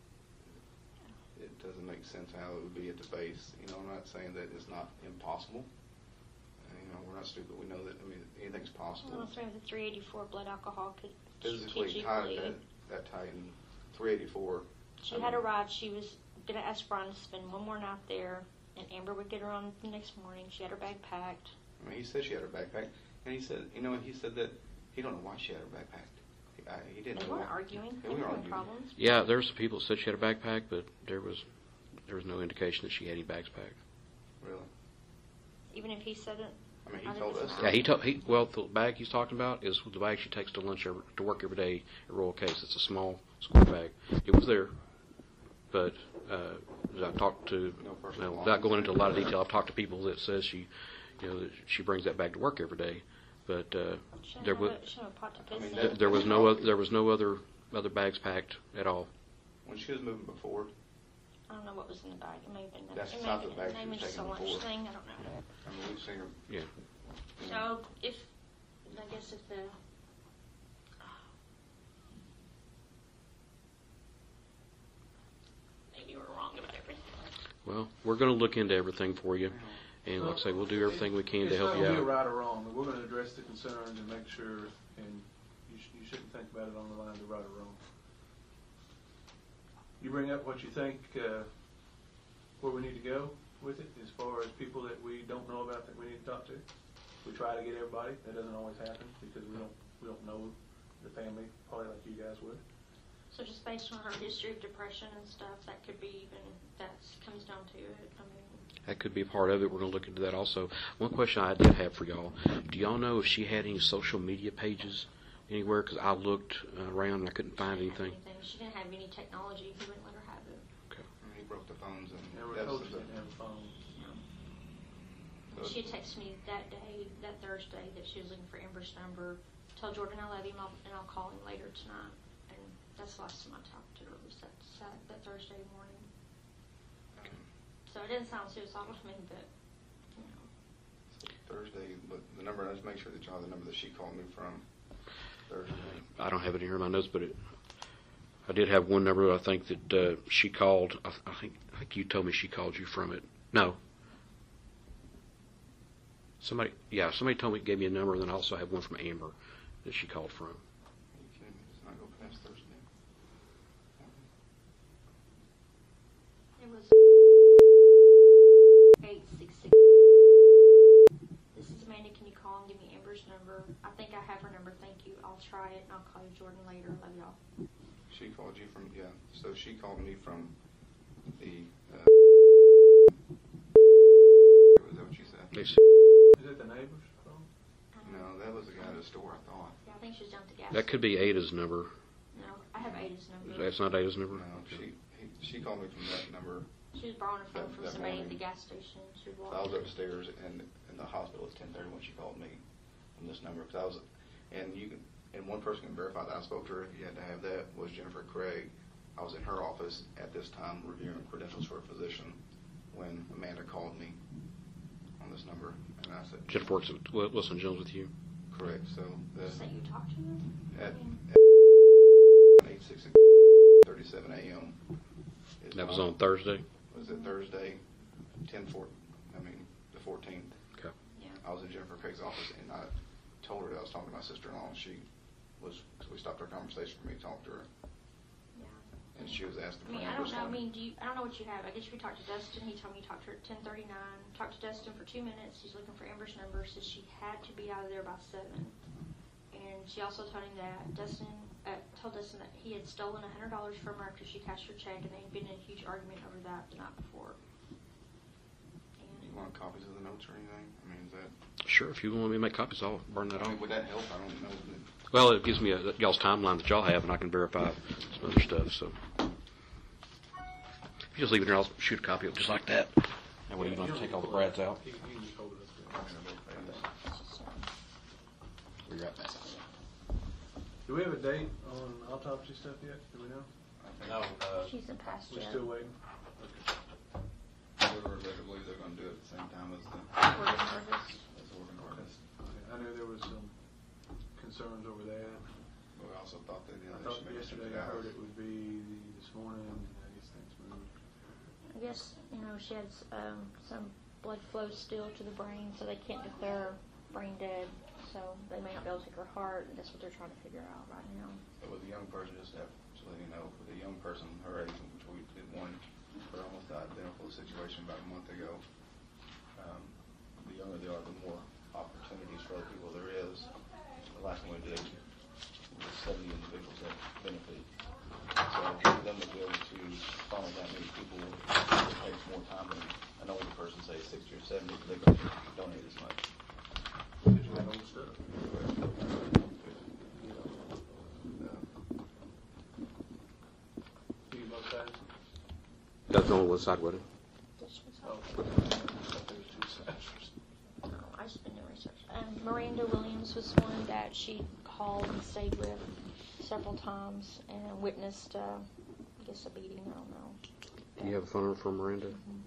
it doesn't make sense how it would be at the base. You know, I'm not saying that it's not impossible. And, you know, we're not stupid. We know that, I mean, anything's possible. Well, with the three eighty-four blood alcohol could Physically teach you tight, bleed. that, that tight, and three eighty-four. She I had a mean, ride. She was going to ask Brian to spend one more night there, and Amber would get her on the next morning. She had her bag packed. I mean, he said she had her backpack, and he said, you know, he said that he don't know why she had her backpack. He, I, he didn't They know. weren't why. arguing. Yeah, They we weren't were having arguing. problems. Yeah, there's some people that said she had a backpack, but there was there was no indication that she had any bags packed. Really? Even if he said it, I mean, he I think told it's us. not. Yeah, he told he well the bag he's talking about is the bag she takes to lunch every, to work every day at Royal Case. It's a small school bag. It was there, but uh, as I talked to, No you personal know, without going into a lot of detail, I've talked to people that says she, you know, that she brings that bag to work every day, but uh, Shouldn't there have was a- shouldn't have a pot to I mean, piss th- in. there was no oth- there was no other other bags packed at all. When she was moving before, I don't know what was in the bag. It may have been that. That's it the may have size of been the bag she maybe was just a taking lunch before. thing. I don't know. I mean, we've seen her. Yeah. You know, So if I guess if the maybe we're wrong about everything. Well, we're going to look into everything for you, and like I say, we'll do everything we can to help you It's not out. going to be a right or wrong, but we're going to address the concerns and make sure, and you, sh- you shouldn't think about it on the lines of right or wrong. You bring up what you think, uh, where we need to go with it, as far as people that we don't know about that we need to talk to. We try to get everybody. That doesn't always happen because we don't we don't know the family probably like you guys would. So just based on her history of depression and stuff, that could be even that comes down to it. I mean, That could be part of it. We're going to look into that also. One question I did have for y'all: do y'all know if she had any social media pages anywhere? Because I looked uh, around and I couldn't find she didn't have anything. anything. She didn't have any technology. He wouldn't let her have it. Okay. I mean, he broke the phones and And we're that's told she the- didn't have a phone. And she had texted me that day, that Thursday, that she was looking for Amber's number. Tell Jordan I love him, I'll, and I'll call him later tonight. And that's the last time I talked to her, was that, that, that Thursday morning. So it didn't sound suicidal to me, but, you know. Thursday, but the number, let's make sure that y'all have the number that she called me from Thursday. I don't have it here in my notes, but it, I did have one number. I think that uh, she called. I, I think I think you told me she called you from it. No. Somebody, yeah, somebody told me, gave me a number, and then I also have one from Amber that she called from. Are you kidding me? It's not go past Thursday. It was eight six six. This is Amanda. Can you call and give me Amber's number? I think I have her number. Thank you. I'll try it and I'll call you Jordan later. Love y'all. She called you from, yeah, so she called me from the, uh, was that what she said? They said Is it the neighbor's phone? No, that was the guy at the store, I thought. Yeah, I think she's down at the gas. that could be Ada's number. No, I have Ada's number. That's not Ada's number. No, she, he, she called me from that number. She was borrowing a phone That- from that somebody at morning. the gas station. She was I was walking. upstairs and in the hospital at ten thirty when she called me from this number. Cause I was, and you can, and one person can verify that I spoke to her. You had to have that. Was Jennifer Craig. I was in her office at this time reviewing credentials for a physician when Amanda called me on this number, and I said, Jennifer works at Wil- Wilson Jones with you. correct. So the, Just that you talked to her? at, at eight six six thirty-seven a.m. is That was my- on Thursday. Was it Thursday, ten four? I mean the fourteenth. Okay. Yeah. I was in Jennifer Craig's office, and I told her that I was talking to my sister-in-law, and she was, so we stopped our conversation for me to talk to her, Yeah. and she was asking I for mean, I Amber's don't know. I phone. mean, do you? I don't know what you have. I guess you could talk to Dustin. He told me you talked to her at ten thirty-nine. Talked to Dustin for two minutes. He's looking for Amber's number. Says she had to be out of there by seven. And she also told him that Dustin uh, told Dustin that he had stolen a hundred dollars from her because she cashed her check, and they had been in a huge argument over that the night before. You want copies of the notes or anything? I mean, is that? Sure, if you want me to make copies, I'll burn that I off. mean, would that help? I don't know. Well, it gives me a, y'all's timeline that y'all have, and I can verify some other stuff. So, if you just leave it here, I'll shoot a copy of it just like that. That way you don't have to take all the brads out. You, you can just hold it up there. Where you're at. Do we have a date on autopsy stuff yet? Do we know? No. Uh, She's in past We're yet. still waiting. they believe they're going to do it at the same time as the, Organ harvest. as the organ harvest. Okay. I know there was some concerns over that. But we also thought that, you know, I they thought should make it yesterday fifty I heard hours. it would be this morning, and I guess things moved. I guess, you know, she has um, some blood flow still to the brain, so they can't declare her brain dead. So they may not be able to take her heart, and that's what they're trying to figure out right now. But with a young person, just have, just letting you know, with a young person her age, which we did one for almost identical situation about a month ago, um, the younger they are, the more opportunities for other people there is. The last one we did was seventy individuals that benefited. So for them to be able to funnel that many people, it takes more time than an older person, say sixty or seventy, because they can donate as much. the side wedding. This was Oh, all. I thought there was two sides. No, I just been doing research. Um, Miranda Williams was one that she called and stayed with several times and witnessed, uh, I guess, a beating. I don't know. Do you have a phone number for Miranda? Mm-hmm.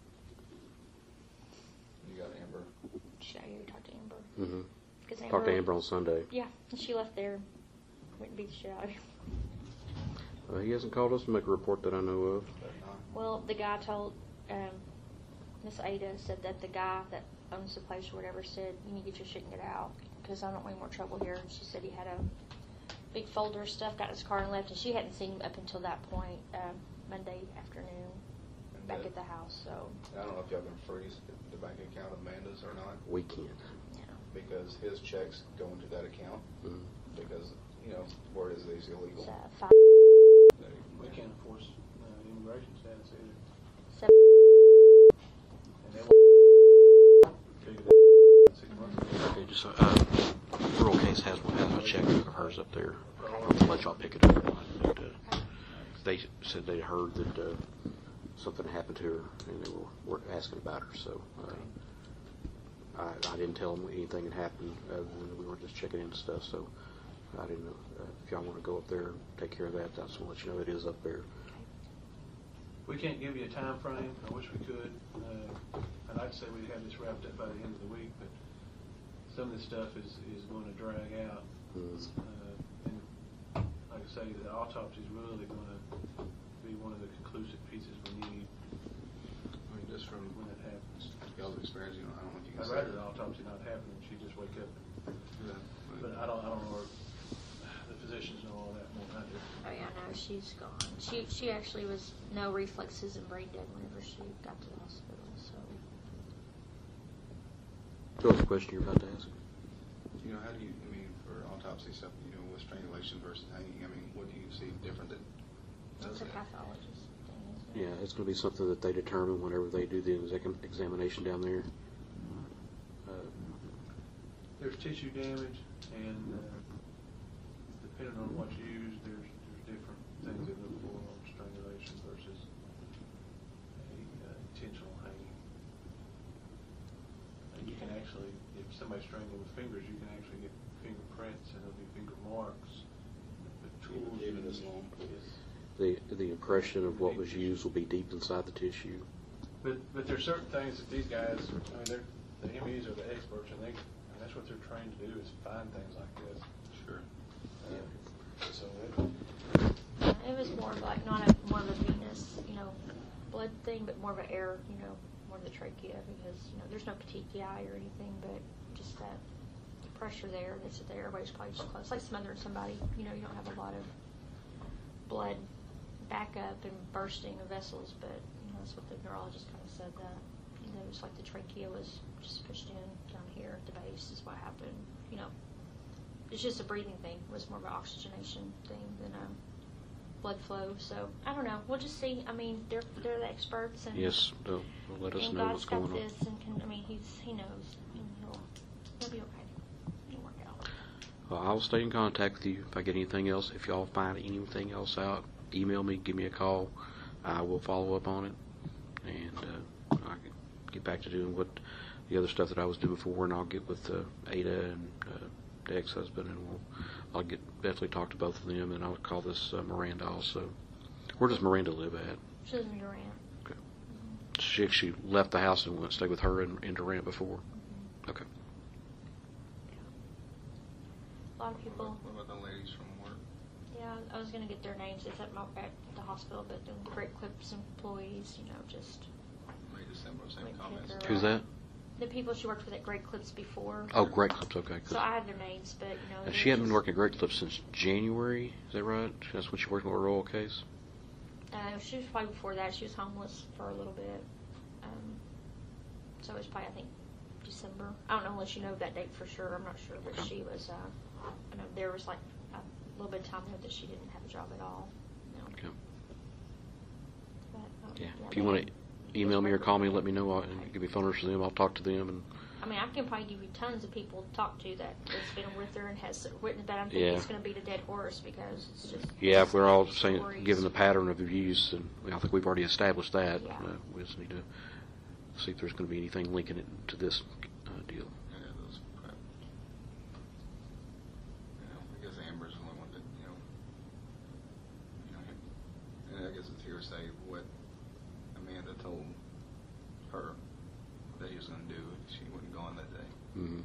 You got Amber. She, I already talked to Amber. Mm-hmm. Cause Amber Talked to Amber on Sunday. Yeah, and she left there, went and beat the shit out of him. Uh, he hasn't called us to make a report that I know of. Well, the guy told um, Miss Ada said that the guy that owns the place or whatever said, you need to get your shit and get out because I don't want any more trouble here. And she said he had a big folder of stuff, got in his car and left, and she hadn't seen him up until that point, um, Monday afternoon, And back that- at the house. So, I don't know if y'all can freeze the bank account of Amanda's or not, We can't. you know, because his checks go into that account, Mm-hmm. because, you know, word is that he's illegal. it's, uh, five, We can't enforce uh, immigration status either. seven, And they will figure that out six months ago. Okay, just, uh, rural case has one, has a check of hers up there. I'll let y'all pick it up. But, uh, they said they heard that, uh, something happened to her and they were, were asking about her, so, uh, I, I didn't tell them anything had happened, other than we were just checking into stuff, so I didn't know, uh, if y'all want to go up there and take care of that, I just want to let you know it is up there. We can't give you a time frame. I wish we could. Uh, I'd like to say we'd have this wrapped up by the end of the week, but some of this stuff is, is going to drag out. Mm. Uh, and like I say, the autopsy is really going to be one of the conclusive pieces we need I mean, just from when it happens. y'all's experience, you know, I don't know if you can I'd say. rather the autopsy not happen and she just wake up. Yeah, But I don't, I don't know if the physicians know all that more than I do. oh yeah, no, she's gone. She she actually was no reflexes and brain dead whenever she got to the hospital. So What was the question you're about to ask? You know, how do you, I mean, for autopsy stuff, you know, with strangulation versus hanging, I mean, what do you see different that does it's a that? pathologist thing, isn't it? Yeah, it's going to be something that they determine whenever they do the exam- examination down there. Uh, There's tissue damage, and uh, depending on what you use, there's, there's different things that look for on strangulation versus a uh, intentional hanging. And you can actually, if somebody's strangling with fingers, you can actually get fingerprints and there'll be finger marks. The tools Even this long. Yes. the the impression of what was used will be deep inside the tissue. But but there's certain things that these guys, I mean, they're the M Es are the experts, and they and that's what they're trained to do is find things like this. Sure. Uh, so it, Yeah, it was more of like not a more of a venous, you know, blood thing, but more of an air, you know, more of the trachea because you know there's no petechiae or anything, but just that pressure there that's there. Everybody's probably just close, like smothering somebody. You know, you don't have a lot of blood backup and bursting of vessels, but you know that's what the neurologist kind of said that you know it's like the trachea was just pushed in down here at the base is what happened. You know, it's just a breathing thing. It was more of an oxygenation thing than a blood flow. So I don't know. We'll just see. I mean, they're they're the experts, and Yes, they'll, they'll let us and know God's what's got going on. this, and can, I mean, he's he knows, and he'll he'll be okay. It'll work out. Well, I'll stay in contact with you if I get anything else. If y'all find anything else out, email me, give me a call. I will follow up on it, and uh, I can get back to doing what the other stuff that I was doing before, and I'll get with uh, Ada and uh, the ex-husband, and we'll I'll get definitely talk to both of them, and I'll call this uh, Miranda also. Where does Miranda live at? She lives in Durant. Okay. She actually left the house and went to stay with her in, in Durant before. Mm-hmm. Okay. A lot of people. What about the ladies from work? Yeah, I was gonna get their names. It's at, my, at the hospital, but the Great Clips employees, you know, just Made a similar, same like comments. kick her Who's out. that? The people she worked with at Great Clips before. Oh, Great Clips. Okay. 'Cause So I have their names, but you know. Uh, they're she hadn't been just- working at Great Clips since January. Is that right? That's when she worked on a royal case. Uh, she was probably before that. She was homeless for a little bit. Um, so it was probably, I think, December. I don't know unless you know that date for sure. I'm not sure, but Okay. she was. Uh, I know there was like a little bit of time there that she didn't have a job at all. You know. Okay. But, um, Yeah. If they you want had- to email me or call me, let me know. I'll, and give me phone numbers for them. I'll talk to them and I mean, I can probably give you tons of people to talk to that that's been with her and has witnessed that. I'm thinking Yeah. it's going to beat a dead horse because it's just. Yeah, if we're all saying, stories. given the pattern of abuse, and I think we've already established that, Yeah. uh, we just need to see if there's going to be anything linking it to this uh, deal. Yeah, those, uh, you know, I guess Amber's the only one that, you know, you know, and I guess it's hearsay what Amanda told her that he was going to do. She wasn't gone that day. Mm-hmm.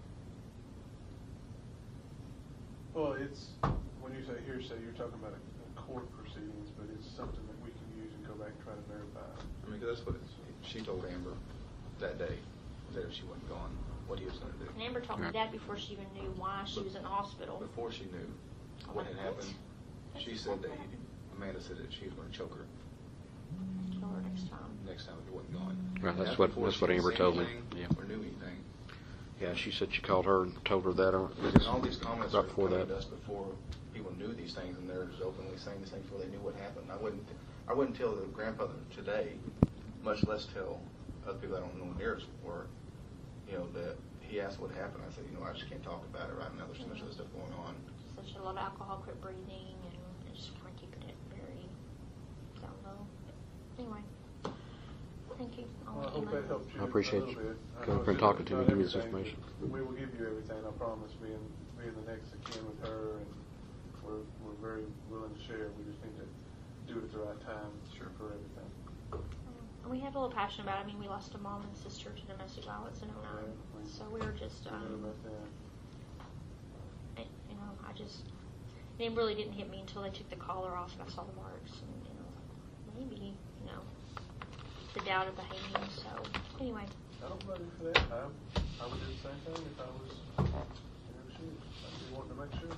Well, it's, when you say hearsay, you're talking about a, a court proceedings, but it's something that we can use and go back and try to verify. I mean, 'cause that's what it's, she told Amber that day, that if she wasn't gone, what he was going to do. And Amber told me that before she even knew why she was in the hospital. Before she knew Oh, what had what? happened, she said that he, Amanda said that she was going to choke her Kill her next time. next time if he wasn't gone. Right, that's That's what before that's she what had Amber seen told me. anything Yeah. Or knew anything. Yeah, she said she called her and told her that. Uh, And all these comments right are before coming that. to us before people knew these things, and they're just openly saying these things before they knew what happened. I wouldn't, I wouldn't tell the grandfather today, much less tell other people I don't know near us were, you know, that he asked what happened. I said, you know, I just can't talk about it right now. There's too much other stuff going on. Such a lot of alcohol, quit breathing, and just kind of keeping it very down low. Anyway, thank you. I'll Well, I let you hope know. that helps you I appreciate a little you bit. I coming know up and it's talking to me, not give me this everything, information. but We will give you everything, I promise, being, being the next of kin with her, and we're, we're very willing to share. We just need to do it at the right time Sure. for everything. And we have a little passion about it. I mean, we lost a mom and sister to domestic violence in oh nine. Right. So we were just, Forget um, about that. I- you know, I just, it really didn't hit me until they took the collar off and I saw the marks. And, you know, maybe, you know, the doubt of the hanging. So, anyway. I don't blame you for that. I, I would do the same thing if I was in her shoes. I'd be wanting to make sure.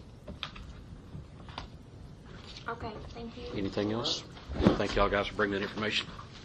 Okay, thank you. Anything else? Thank y'all guys for bringing that information.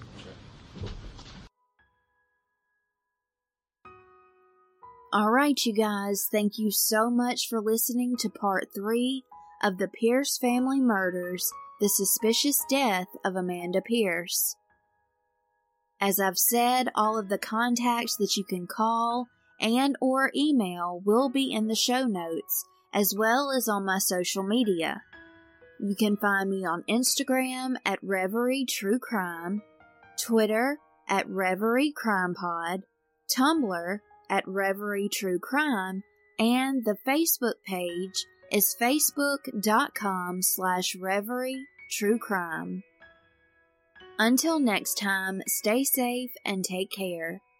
All right, you guys, thank you so much for listening to part three of the Pierce family murders, the suspicious death of Amanda Pierce. As I've said, all of the contacts that you can call and or email will be in the show notes, as well as on my social media. You can find me on Instagram at Reverie True Crime, Twitter at Reverie Crime Pod, Tumblr at Reverie True Crime, and the Facebook page is facebook.com slash Reverie True Crime. Until next time, stay safe and take care.